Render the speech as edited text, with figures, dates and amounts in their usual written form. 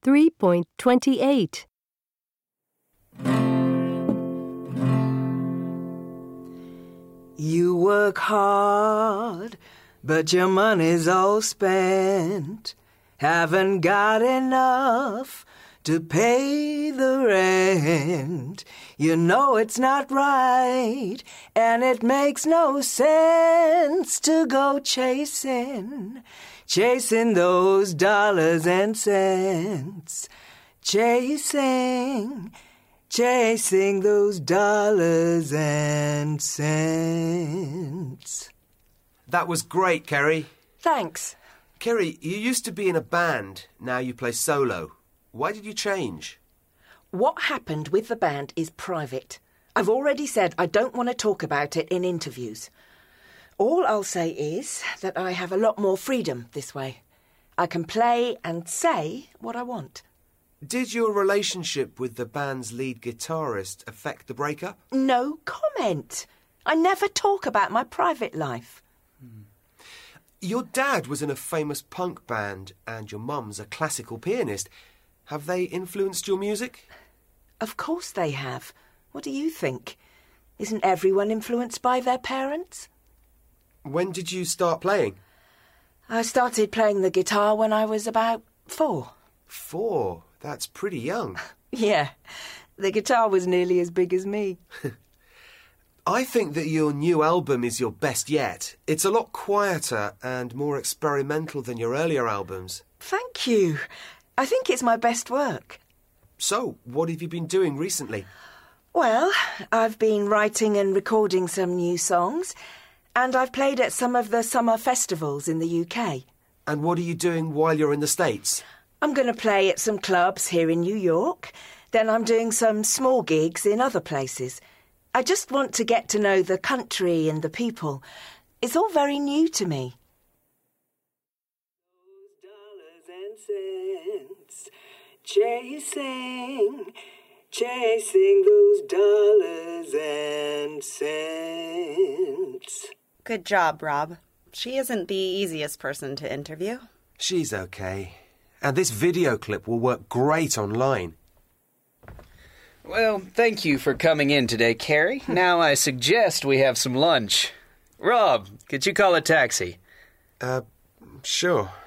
3.28. You work hard, but your money's all spent. Haven't got enough to pay the rent. You know it's not right, and it makes no sense to go chasing those dollars and cents. Chasing those dollars and cents. That was great, Kerry. Thanks. Kerry, you used to be in a band. Now you play solo. Why did you change? What happened with the band is private. I've already said I don't want to talk about it in interviews. All I'll say is that I have a lot more freedom this way. I can play and say what I want. Did your relationship with the band's lead guitarist affect the breakup? No comment. I never talk about my private life. Your dad was in a famous punk band and your mum's a classical pianist. Have they influenced your music? Of course they have. What do you think? Isn't everyone influenced by their parents? When did you start playing? I started playing the guitar when I was about 4. 4? That's pretty young. Yeah, the guitar was nearly as big as me. I think that your new album is your best yet. It's a lot quieter and more experimental than your earlier albums. Thank you. I think it's my best work. So, what have you been doing recently? Well, I've been writing and recording some new songs, and I've played at some of the summer festivals in the UK. And what are you doing while you're in the States? I'm going to play at some clubs here in New York. Then I'm doing some small gigs in other places. I just want to get to know the country and the people. It's all very new to me. Those dollars and cents, chasing those dollars and cents. Good job, Rob. She isn't the easiest person to interview. She's okay. And this video clip will work great online. Well, thank you for coming in today, Kerry. Now I suggest we have some lunch. Rob, could you call a taxi? Sure.